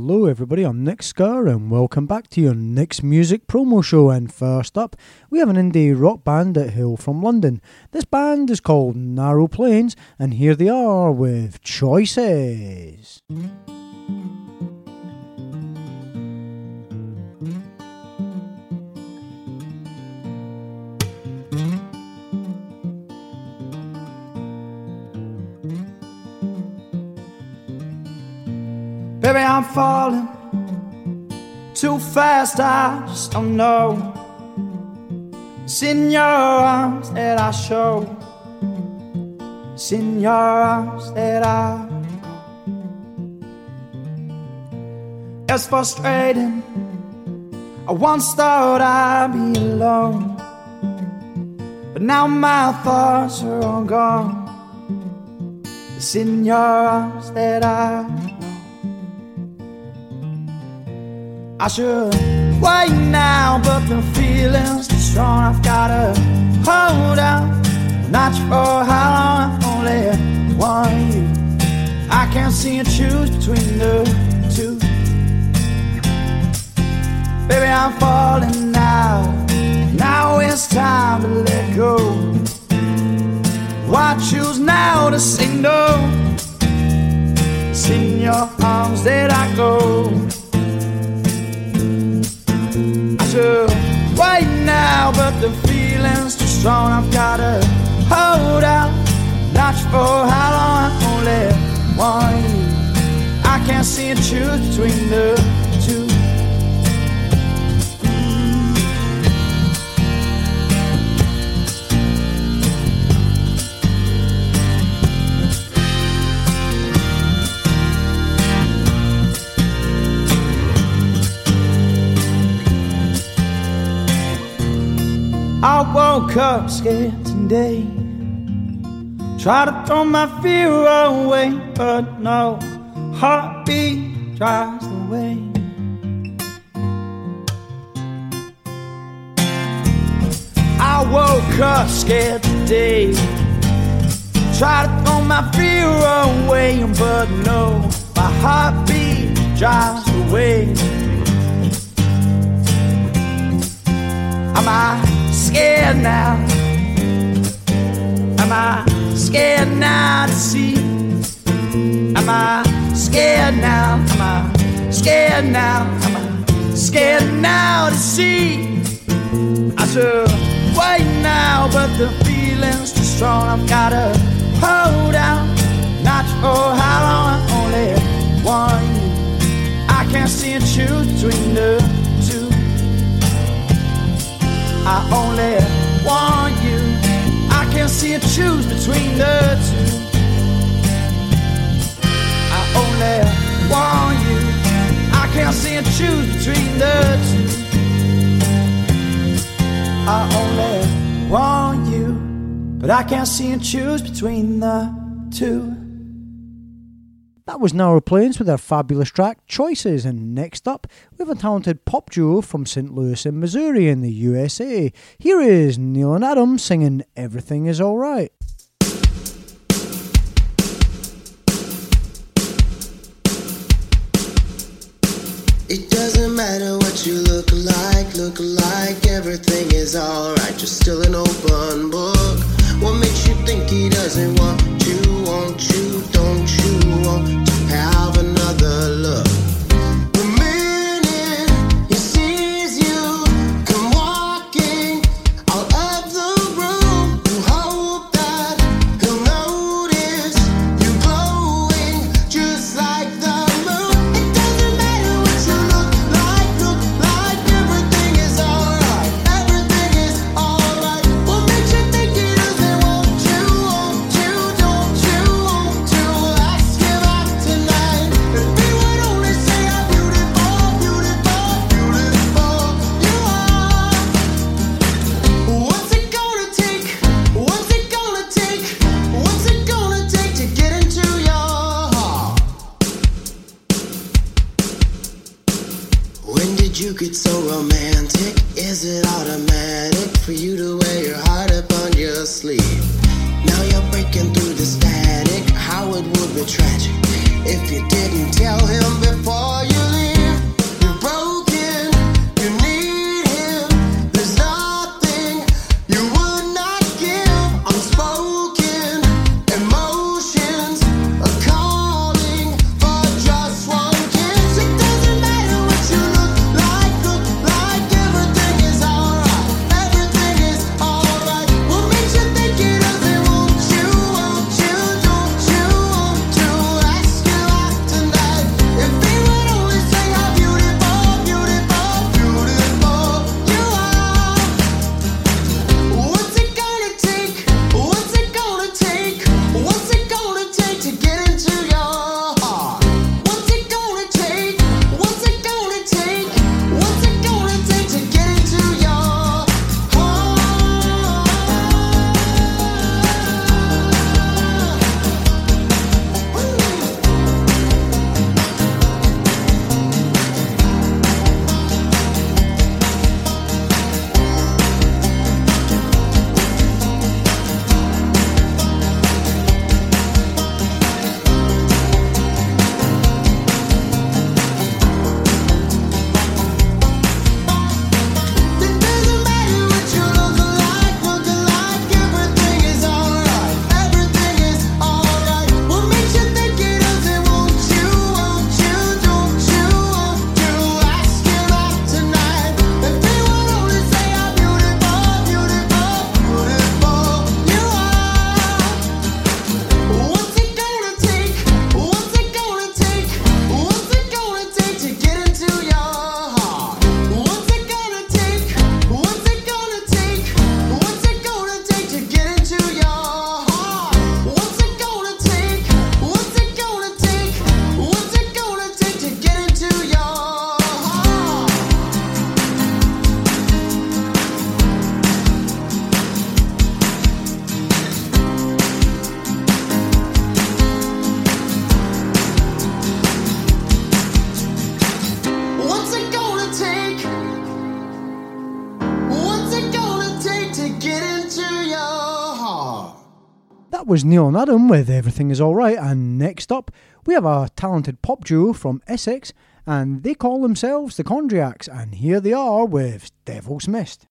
Hello everybody, I'm Nick Scar and welcome back to your Nick's Music promo show. And first up, we have an indie rock band that hail from London. This band is called Narrow Plains and here they are with Choices. Baby, I'm falling too fast, I just don't know. It's in your arms that I show. It's in your arms that I know. It's frustrating. I once thought I'd be alone, but now my thoughts are all gone. It's in your arms that I know. I should wait now, but the feeling's too strong. I've gotta hold out, not sure for how long. I only want you. I can't see and choose between the two. Baby, I'm falling now. Now it's time to let go. Why choose now to say no? It's in your arms that I go. Right now, but the feeling's too strong. I've gotta hold out, not sure for how long. I only want you. I can't see and choose between the two. I woke up scared today. Try to throw my fear away, but no, heartbeat drives the way. I woke up scared today. Try to throw my fear away, but no, my heartbeat drives the way. Am I scared now? Am I scared now to see? Am I scared now? Am I scared now? Am I scared now to see? I should wait now, but the feeling's too strong. I've gotta hold out, not sure how long. I only want you. I can't see and choose between the two. I only want you. I can't see and choose between the two. I only want you. I can't see and choose between the two. I only want you, but I can't see and choose between the two. That was Narrow Plains with their fabulous track Choices, and next up we have a talented pop duo from St. Louis in Missouri in the USA. Here is Neil and Adam singing Everything Is Alright. It doesn't matter what you look like, everything is alright. You're still an open book. What makes you think he doesn't want you? Won't you, don't you want to have another look? The minute he sees you come walking out of the room, you hope that he'll notice you glowing just like the moon. It doesn't matter what you look like, everything is alright, everything is alright. What makes you think he doesn't want you, don't you want to ask him out tonight? If he would only say how beautiful, beautiful, beautiful you are. What's it gonna take? What's it gonna take? What's it gonna take to get into your heart? When did you get so romantic? Is it automatic for you to wear your heart up on your sleeve? Now you're breaking through the static. How it would be tragic if you didn't tell him before you leave. That was Neil and Adam with Everything Is Alright, and next up we have a talented pop duo from Essex, and they call themselves the Chondriacs, and here they are with Devil's Mist.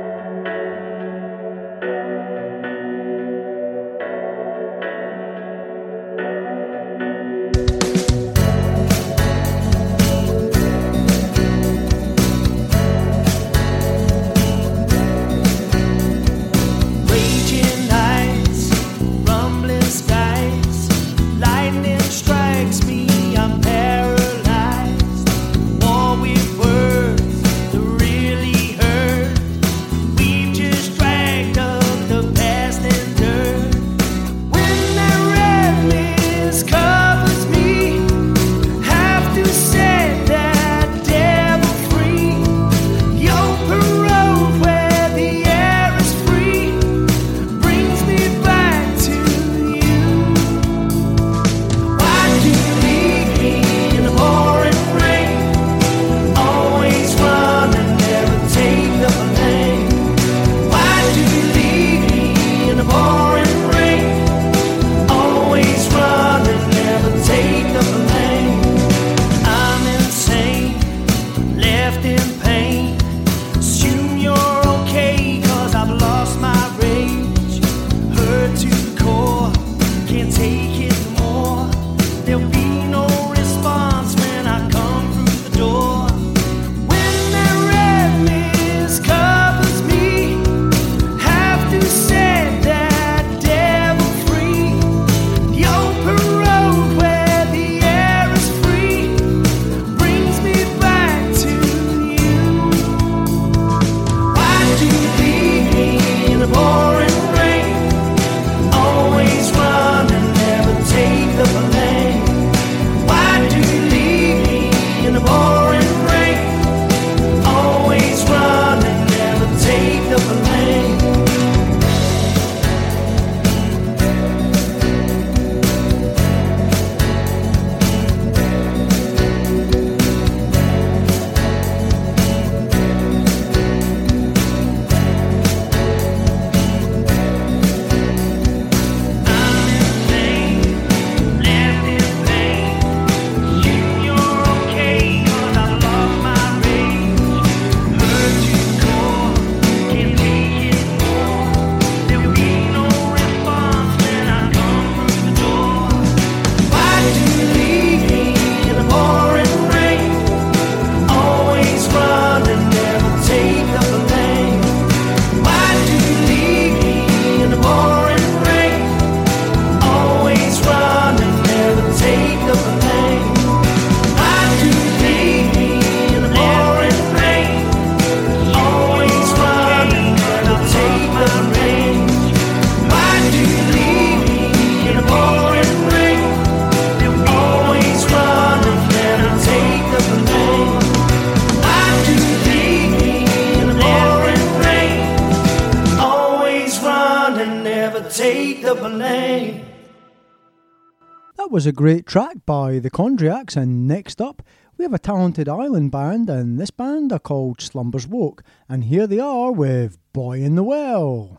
That was a great track by the Chondriacs, and next up we have a talented island band, and this band are called Slumbers Woke, and here they are with Boy in the Well.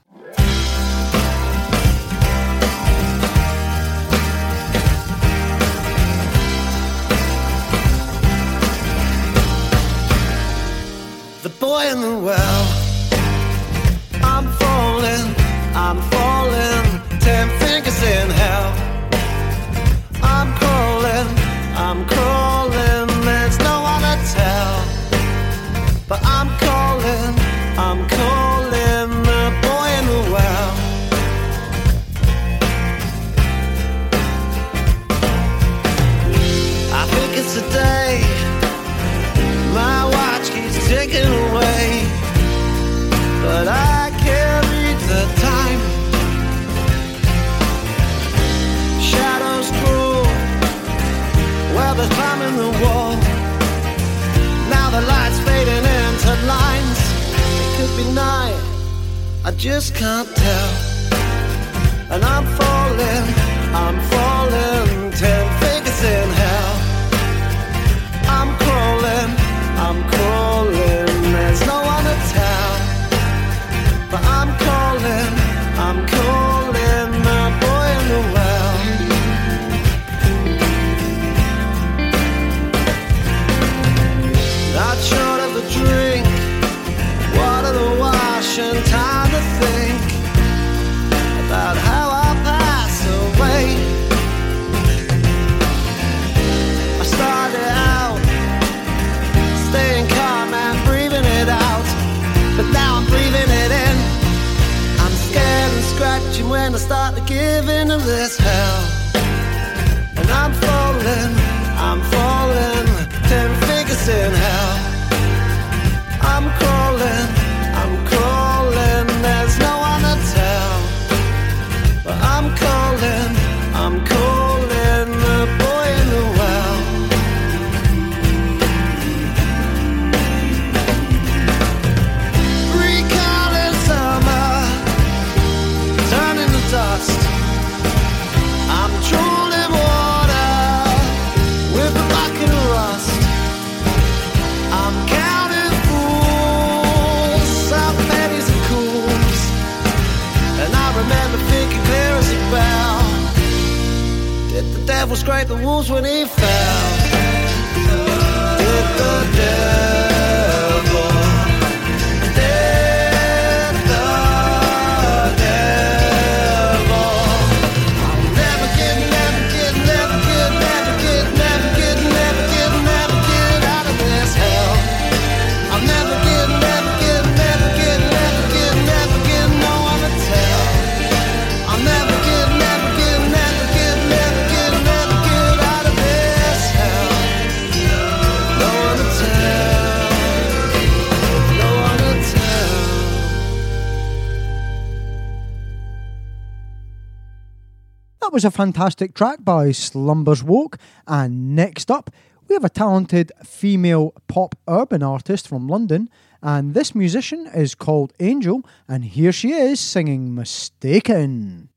The boy in the well, I'm falling, 10 fingers in hell. I'm crawling, there's no one to tell. But I'm calling, the boy in the well. I think it's a day my watch keeps ticking away, but I can't read the time. Shadows cruel, well, they're climbing the wall. Now the light's fading into lines. It could be night, I just can't tell. And I'm falling, 10 fingers in hell. I'm crawling, there's no one to tell. But I'm calling, the boy staying calm and breathing it out, but now I'm breathing it in. I'm scared and scratching when I start to give in to this hell. And I'm falling, 10 fingers in hell. I'm crawling, there's no one to tell. But I'm calling the boy in the well. Recalling summer, turning to dust. I'm drooling water with a bucket of rust. I'm counting fools, some pennies and cools. And I remember thinking clear as a bell, did the devil scrape the wolves when he fell? Did the devil, did the devil? I'll never get out of this hell. I'll never get no one to tell. I'll never get out of this hell. No one to tell. No one to tell. That was a fantastic track by Slumbers Woke. And next up, we have a talented female pop urban artist from London. And this musician is called Angel. And here she is singing Mistaken.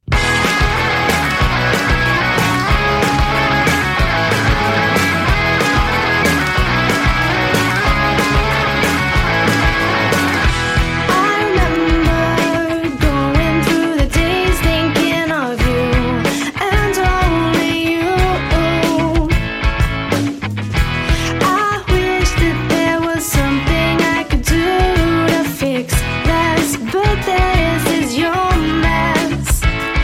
But this is your mess.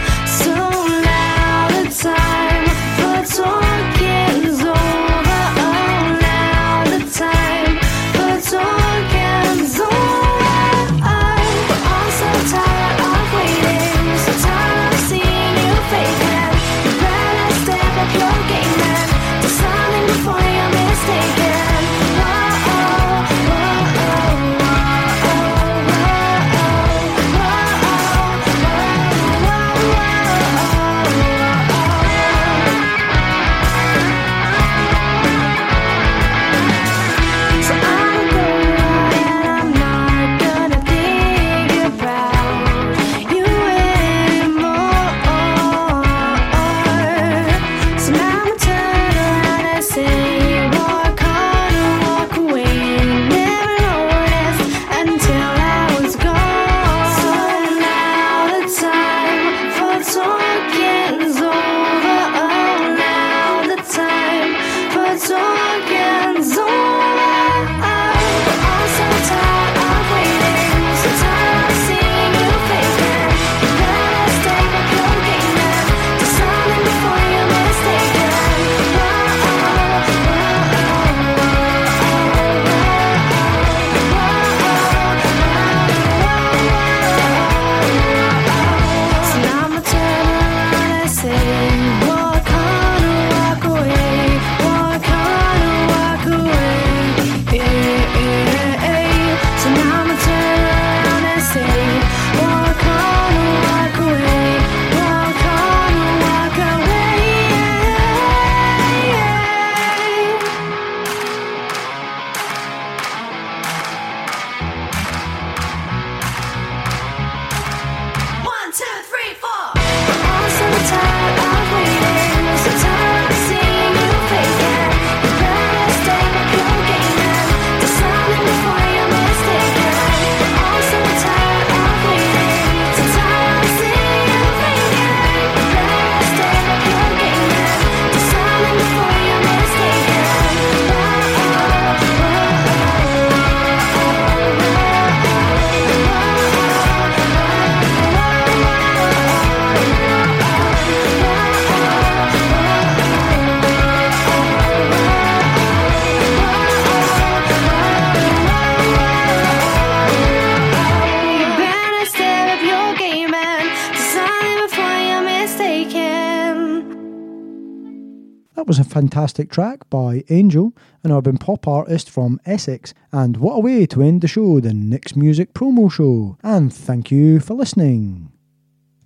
That was a fantastic track by Angel, an urban pop artist from Essex, and what a way to end the show, the Nick's Music promo show. And thank you for listening.